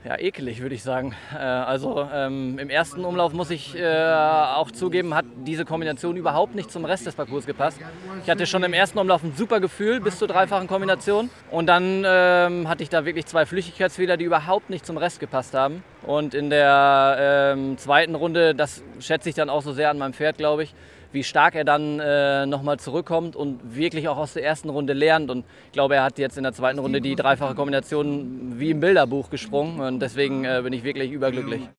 Ja, ekelig, würde ich sagen. Im ersten Umlauf muss ich auch zugeben, hat diese Kombination überhaupt nicht zum Rest des Parcours gepasst. Ich hatte schon im ersten Umlauf ein super Gefühl bis zur dreifachen Kombination. Und dann hatte ich da wirklich zwei Flüchtigkeitsfehler, die überhaupt nicht zum Rest gepasst haben. Und in der zweiten Runde, das schätze ich dann auch so sehr an meinem Pferd, glaube ich, wie stark er dann nochmal zurückkommt und wirklich auch aus der ersten Runde lernt. Und ich glaube, er hat jetzt in der zweiten Runde die dreifache Kombination wie im Bilderbuch gesprungen. Und deswegen bin ich wirklich überglücklich.